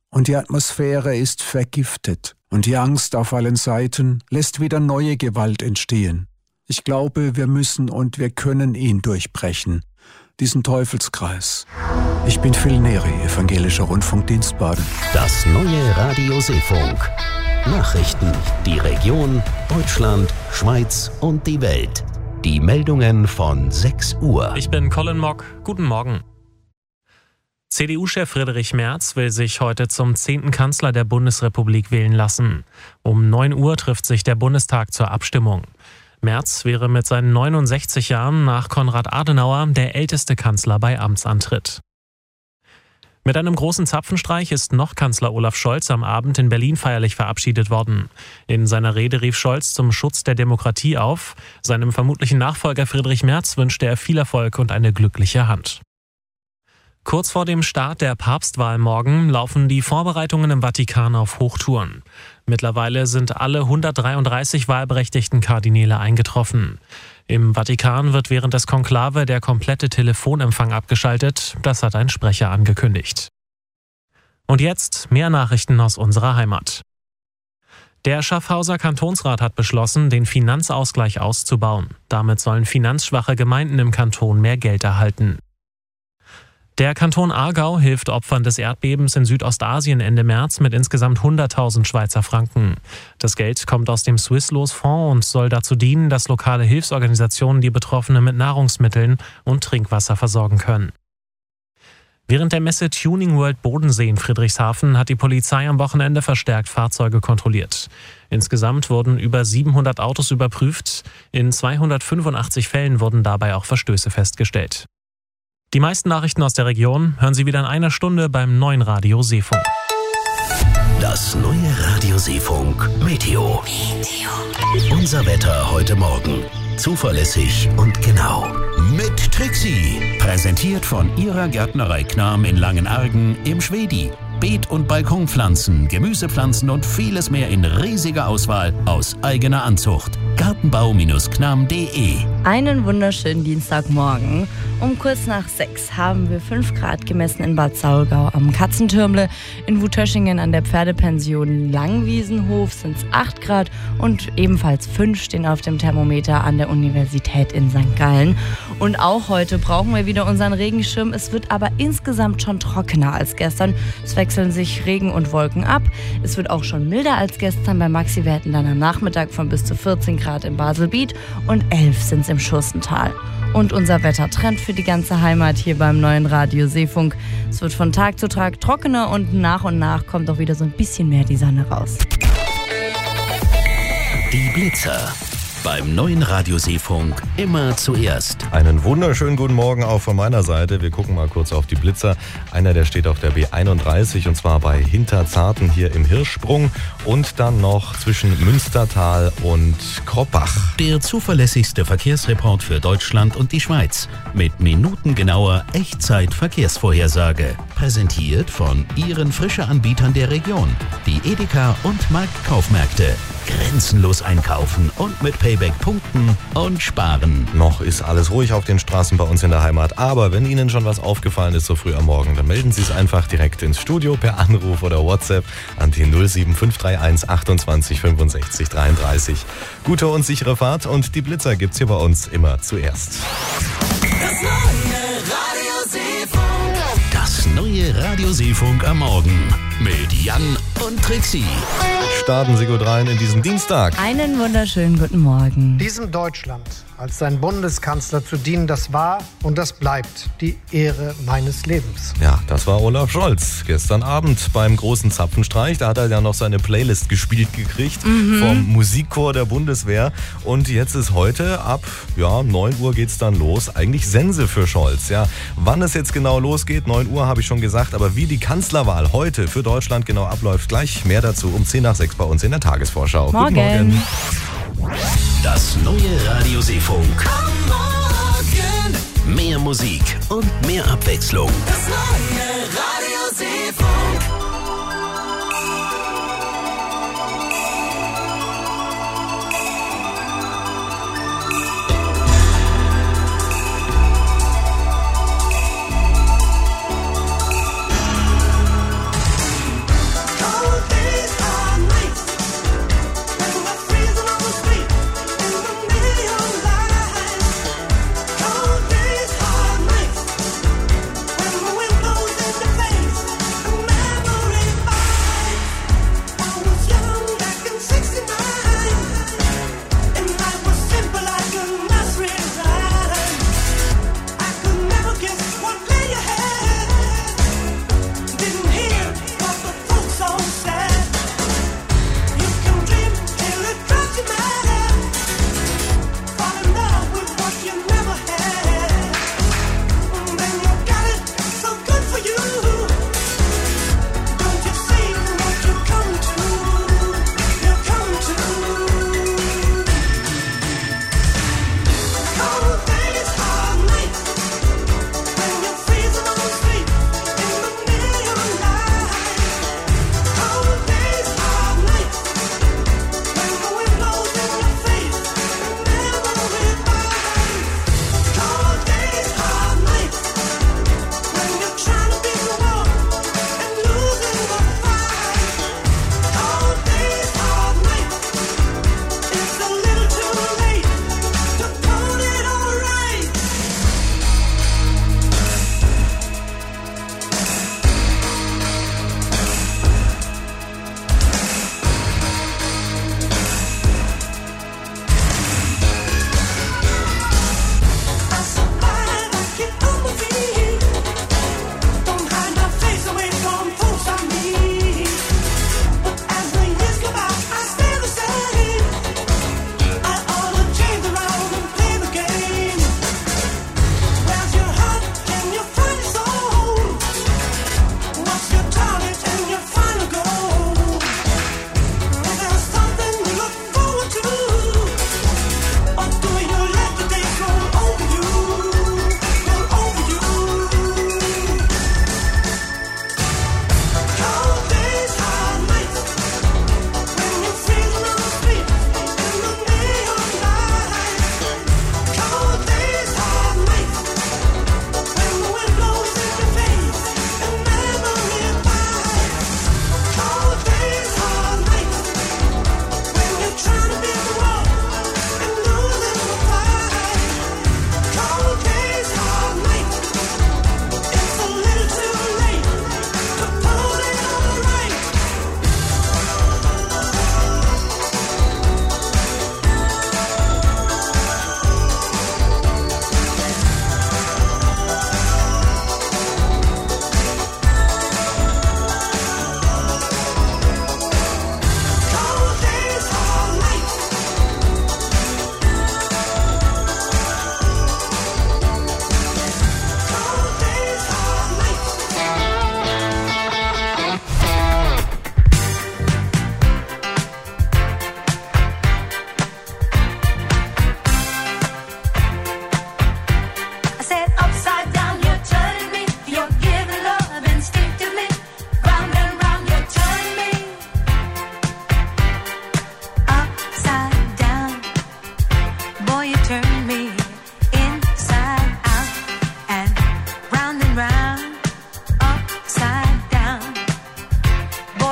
und die Atmosphäre ist vergiftet und die Angst auf allen Seiten lässt wieder neue Gewalt entstehen. Ich glaube, wir müssen und wir können ihn durchbrechen, diesen Teufelskreis. Ich bin Phil Neri, Evangelischer Rundfunkdienst Baden. Das neue Radio Seefunk. Nachrichten, die Region, Deutschland, Schweiz und die Welt. Die Meldungen von 6 Uhr. Ich bin Colin Mock. Guten Morgen. CDU-Chef Friedrich Merz will sich heute zum 10. Kanzler der Bundesrepublik wählen lassen. Um 9 Uhr trifft sich der Bundestag zur Abstimmung. Merz wäre mit seinen 69 Jahren nach Konrad Adenauer der älteste Kanzler bei Amtsantritt. Mit einem großen Zapfenstreich ist noch Kanzler Olaf Scholz am Abend in Berlin feierlich verabschiedet worden. In seiner Rede rief Scholz zum Schutz der Demokratie auf. Seinem vermutlichen Nachfolger Friedrich Merz wünschte er viel Erfolg und eine glückliche Hand. Kurz vor dem Start der Papstwahl morgen laufen die Vorbereitungen im Vatikan auf Hochtouren. Mittlerweile sind alle 133 wahlberechtigten Kardinäle eingetroffen. Im Vatikan wird während des Konklave der komplette Telefonempfang abgeschaltet. Das hat ein Sprecher angekündigt. Und jetzt mehr Nachrichten aus unserer Heimat. Der Schaffhauser Kantonsrat hat beschlossen, den Finanzausgleich auszubauen. Damit sollen finanzschwache Gemeinden im Kanton mehr Geld erhalten. Der Kanton Aargau hilft Opfern des Erdbebens in Südostasien Ende März mit insgesamt 100.000 Schweizer Franken. Das Geld kommt aus dem Swisslos-Fonds und soll dazu dienen, dass lokale Hilfsorganisationen die Betroffenen mit Nahrungsmitteln und Trinkwasser versorgen können. Während der Messe Tuning World Bodensee in Friedrichshafen hat die Polizei am Wochenende verstärkt Fahrzeuge kontrolliert. Insgesamt wurden über 700 Autos überprüft. In 285 Fällen wurden dabei auch Verstöße festgestellt. Die meisten Nachrichten aus der Region hören Sie wieder in einer Stunde beim neuen Radio Seefunk. Das neue Radio Seefunk Meteo. Unser Wetter heute Morgen. Zuverlässig und genau. Mit Trixie. Präsentiert von Ihrer Gärtnerei Knam in Langenargen im Schwedi. Beet- und Balkonpflanzen, Gemüsepflanzen und vieles mehr in riesiger Auswahl aus eigener Anzucht. Gartenbau-knam.de. Einen wunderschönen Dienstagmorgen. Um kurz nach 6 haben wir 5 Grad gemessen in Bad Saulgau am Katzentürmle. In Wutöschingen an der Pferdepension Langwiesenhof sind es 8 Grad und ebenfalls 5 stehen auf dem Thermometer an der Universität in St. Gallen. Und auch heute brauchen wir wieder unseren Regenschirm. Es wird aber insgesamt schon trockener als gestern. Es wechseln sich Regen und Wolken ab. Es wird auch schon milder als gestern. Bei Maxi-Werten dann am Nachmittag von bis zu 14 Grad in Baselbiet und 11 sind es im Schussental. Und unser Wettertrend für die ganze Heimat hier beim neuen Radio Seefunk. Es wird von Tag zu Tag trockener und nach kommt auch wieder so ein bisschen mehr die Sonne raus. Die Blitzer. Beim neuen Radio Seefunk immer zuerst. Einen wunderschönen guten Morgen auch von meiner Seite. Wir gucken mal kurz auf die Blitzer. Einer, der steht auf der B31 und zwar bei Hinterzarten hier im Hirschsprung und dann noch zwischen Münstertal und Kroppach. Der zuverlässigste Verkehrsreport für Deutschland und die Schweiz mit minutengenauer Echtzeit-Verkehrsvorhersage. Präsentiert von Ihren Frische-Anbietern der Region. Die Edeka und Marktkaufmärkte. Grenzenlos einkaufen und mit Payback punkten und sparen. Noch ist alles ruhig auf den Straßen bei uns in der Heimat, aber wenn Ihnen schon was aufgefallen ist so früh am Morgen, dann melden Sie es einfach direkt ins Studio per Anruf oder WhatsApp an die 07531 28 65 33. Gute und sichere Fahrt und die Blitzer gibt's hier bei uns immer zuerst. Das neue Radio Seefunk am Morgen mit Jan und Trixie. Starten Sie gut rein in diesen Dienstag. Einen wunderschönen guten Morgen. Diesem Deutschland als sein Bundeskanzler zu dienen, das war und das bleibt die Ehre meines Lebens. Ja, das war Olaf Scholz gestern Abend beim großen Zapfenstreich. Da hat er ja noch seine Playlist gespielt gekriegt vom Musikchor der Bundeswehr. Und jetzt ist heute ab 9 Uhr geht's dann los. Eigentlich Sense für Scholz. Ja, wann es jetzt genau losgeht, 9 Uhr habe ich schon gesagt. Aber wie die Kanzlerwahl heute für Deutschland genau abläuft, gleich mehr dazu um 10 nach 6 bei uns in der Tagesvorschau. Morgen. Guten Morgen. Das neue Radio Seefunk. Am Morgen. Mehr Musik und mehr Abwechslung. Das neue Radio Seefunk.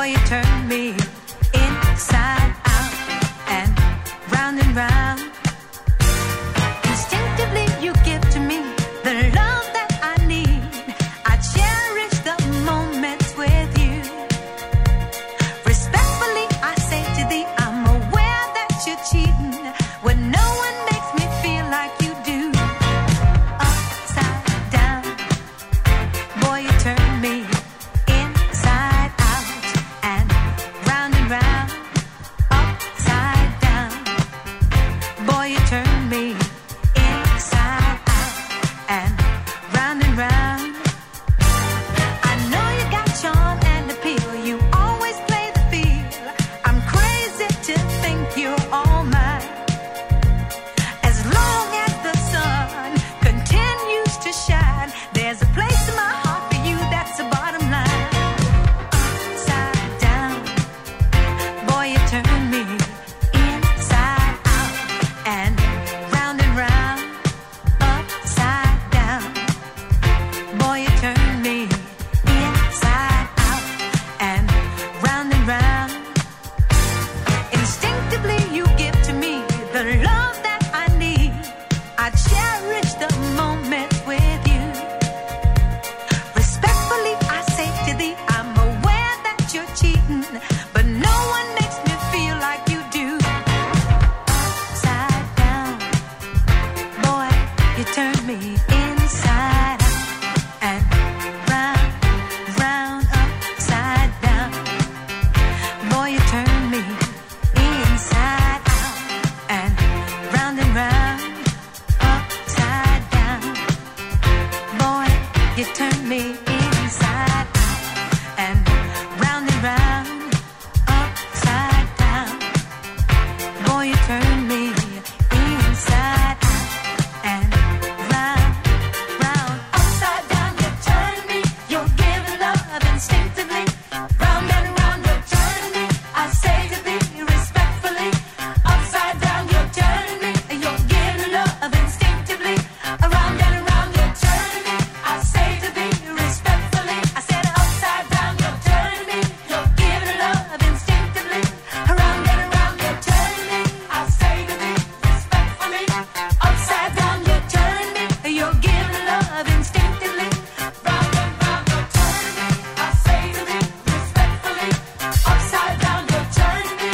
Boy, you turn me inside out and round. Instinctively you give to me the love that I need. I cherish the moments with you. Respectfully I say to thee, I'm aware that you're cheating when no one makes me feel like you do. Upside down, boy, you turn me inside out and round. Upside down, boy, you turn me inside out and round. I know you got charm and appeal, you always play the field. I'm crazy to think you're all mine. As long as the sun continues to shine, there's a place in my heart for you, that's the bottom line. Upside down, boy, you turn me inside out and round. Upside down, boy, you turn me inside out and round. Instinctively you give to me the love that I need. I cherish the moments with you. Respectfully I say to thee, I'm aware that you're cheating, but no one makes me feel like you do. Upside down, boy, you turn me inside out and round. Upside down, boy, you turn me inside out and round. Upside down, boy, you turn me inside out and round. Upside down, boy, you turn me inside out and round. Upside down, you turn me, you're giving love instinctively. Round and round, you're turning me, I say to thee respectfully. Upside down, you're turning me, you're giving love instinctively. Around and around, you're turning me, I say to thee respectfully. I said upside down, you're turning me, you're giving love instinctively. Around and around, you're turning me, I say to thee respectfully. Upside down, you're turning me, you're giving love instinctively. Round and round, you're turning me, I say to thee respectfully. Upside down, you're turning me.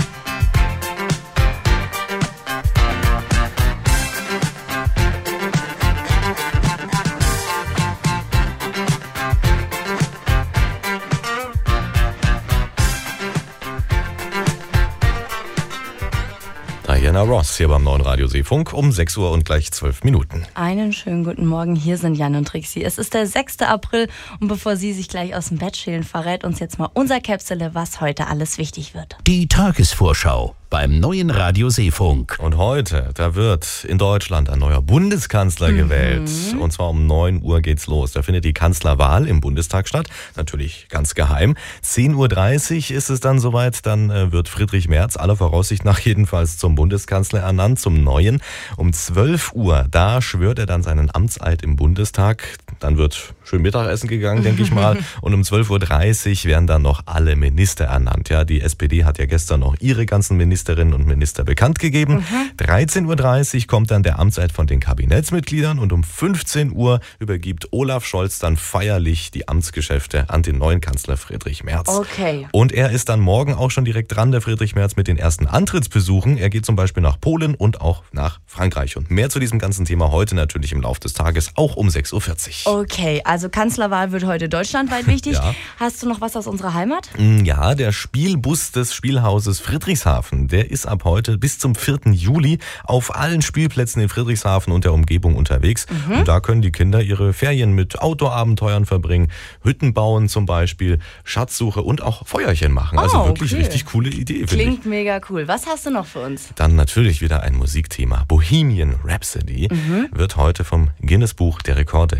Diana Ross hier beim neuen Radiosee-Funk um 6 Uhr und gleich 12 Minuten. Einen schönen guten Morgen, hier sind Jan und Trixie. Es ist der 6. April und bevor Sie sich gleich aus dem Bett schälen, verrät uns jetzt mal unser Käpsele, was heute alles wichtig wird. Die Tagesvorschau beim neuen Radiosee-Funk. Und heute, da wird in Deutschland ein neuer Bundeskanzler gewählt. Und zwar um 9 Uhr geht's los. Da findet die Kanzlerwahl im Bundestag statt. Natürlich ganz geheim. 10.30 Uhr ist es dann soweit. Dann wird Friedrich Merz aller Voraussicht nach jedenfalls zum Bundeskanzler ernannt, zum Neuen. Um 12 Uhr, da schwört er dann seinen Amtseid im Bundestag. Dann wird schön Mittagessen gegangen, denke ich mal. Und um 12.30 Uhr werden dann noch alle Minister ernannt. Ja, die SPD hat ja gestern noch ihre ganzen Ministerinnen und Minister bekannt gegeben. 13.30 Uhr kommt dann der Amtseid von den Kabinettsmitgliedern und um 15 Uhr übergibt Olaf Scholz dann feierlich die Amtsgeschäfte an den neuen Kanzler Friedrich Merz. Okay. Und er ist dann morgen auch schon direkt dran, der Friedrich Merz, mit den ersten Antrittsbesuchen. Er geht zum Beispiel nach Polen und auch nach Frankreich. Und mehr zu diesem ganzen Thema heute natürlich im Laufe des Tages, auch um 6.40 Uhr. Okay, also Kanzlerwahl wird heute deutschlandweit wichtig. Ja. Hast du noch was aus unserer Heimat? Ja, der Spielbus des Spielhauses Friedrichshafen, der ist ab heute bis zum 4. Juli auf allen Spielplätzen in Friedrichshafen und der Umgebung unterwegs. Und da können die Kinder ihre Ferien mit Outdoor-Abenteuern verbringen, Hütten bauen zum Beispiel, Schatzsuche und auch Feuerchen machen. Also wirklich richtig coole Idee, finde ich. Klingt mega cool. Was hast du noch für uns? Dann natürlich wieder ein Musikthema. Bohemian Rhapsody wird heute vom Guinness Buch der Rekorde geehrt. Und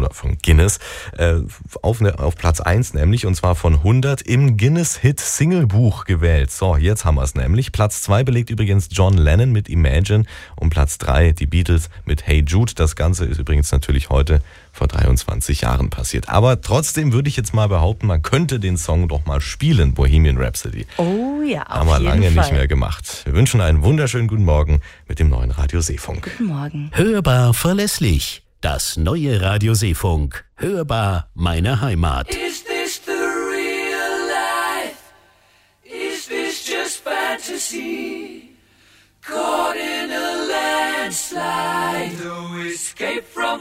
oder von Guinness auf Platz 1 nämlich, und zwar von 100 im Guinness-Hit-Single-Buch gewählt. So, jetzt haben wir es nämlich. Platz 2 belegt übrigens John Lennon mit Imagine und Platz 3 die Beatles mit Hey Jude. Das Ganze ist übrigens natürlich heute vor 23 Jahren passiert. Aber trotzdem würde ich jetzt mal behaupten, man könnte den Song doch mal spielen, Bohemian Rhapsody. Oh ja, auf Haben wir jeden lange Fall. nicht mehr gemacht. Wir wünschen einen wunderschönen guten Morgen mit dem neuen Radio Seefunk. Guten Morgen. Hörbar verlässlich. Das neue Radio Seefunk. Hörbar meine Heimat. Is this the real life? Is this just fantasy? Caught in a landslide, no escape from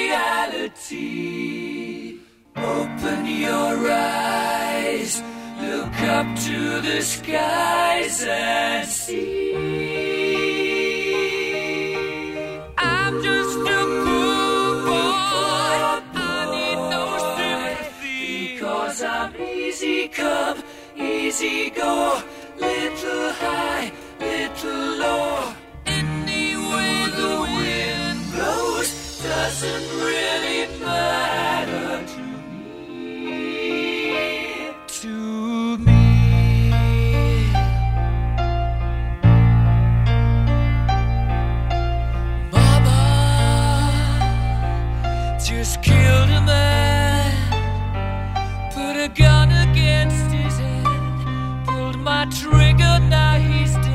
reality. Open your eyes, look up to the skies and see. I'm just a poor boy, I need no sympathy, because I'm easy come, easy go, little high, little low. Any way the wind blows doesn't really matter to me. To me. Mama just killed a man, put a gun against his head, pulled my trigger, now he's dead.